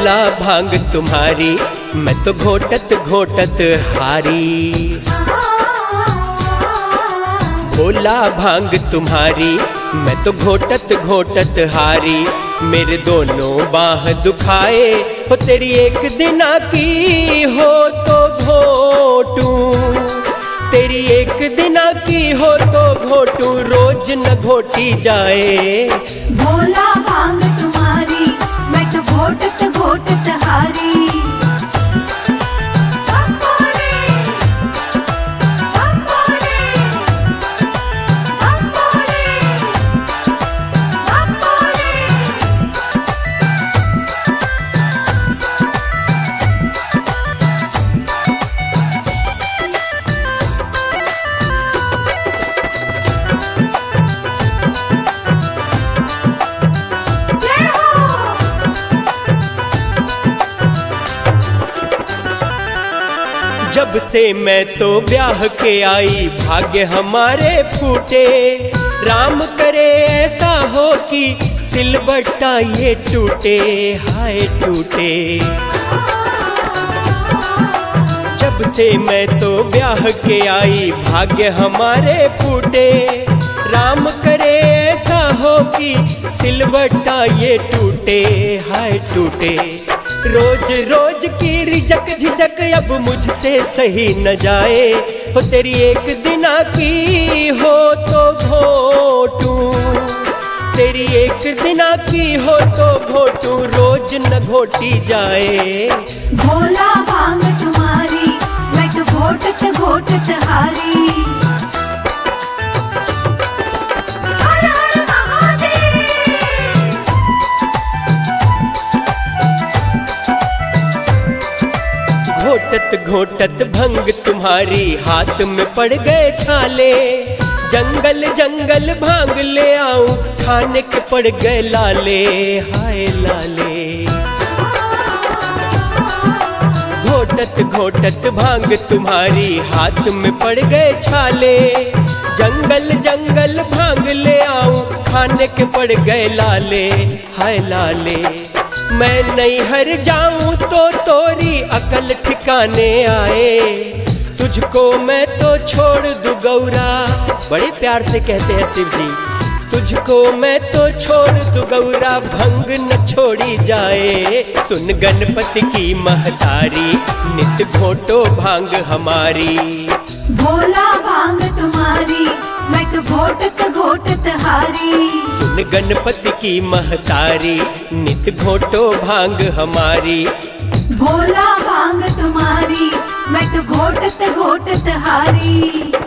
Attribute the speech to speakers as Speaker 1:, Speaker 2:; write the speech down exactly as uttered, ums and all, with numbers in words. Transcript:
Speaker 1: भोला भांग तुम्हारी मैं तो घोटत घोटत हारी। भोला भांग तुम्हारी मैं तो घोटत घोटत हारी। मेरे दोनों बाह दुखाए हो तेरी एक दिना की हो तो घोटूं। तेरी एक दिना की हो तो घोटूं रोज न घोटी जाए।
Speaker 2: भोला भांग तुम्हारी मैं तो घोटत घोटत हारी।
Speaker 1: जब से मैं तो ब्याह के आई भाग्य हमारे फूटे। राम करे ऐसा हो कि सिलबट्टा ये टूटे हाय टूटे। जब से मैं तो ब्याह के आई भाग्य हमारे फूटे। राम करे ऐसा हो कि सिलबट्टा ये टूटे हाय टूटे। रोज रोज की रिजक झिझक अब मुझसे सही न जाए। हो तेरी एक दिना की हो तो घोटूं। तेरी एक दिना की हो तो घोटूं रोज न घोटी जाए।
Speaker 2: भोला भांग तुम्हारी मैं तो घोटत घोटत हारी।
Speaker 1: घोटत घोटत भंग तुम्हारी हाथ में पड़ गए छाले। जंगल जंगल भांग ले आऊं खाने के पड़ गए लाले हाय लाले। घोटत घोटत भांग तुम्हारी हाथ में पड़ गए छाले। जंगल जंगल भांग ले आऊं खाने के पड़ गए लाले हाय लाले। मैं नैहर जाऊं तो तोरी अकल ठिकाने आए। तुझको मैं तो छोड़ दूं गौरा बड़े प्यार से कहते हैं शिव जी। तुझको मैं तो छोड़ दूं गौरा भंग न छोड़ी जाए। सुन गणपति की महतारी नित घोटो भांग हमारी।
Speaker 2: भोला भांग तुम्हारी मैं तो घोटत घोटत हारी।
Speaker 1: सुन गणपति की महतारी नित घोटो भांग हमारी।
Speaker 2: भोला भांग तुम्हारी मैं तो घोटत घोटत हारी।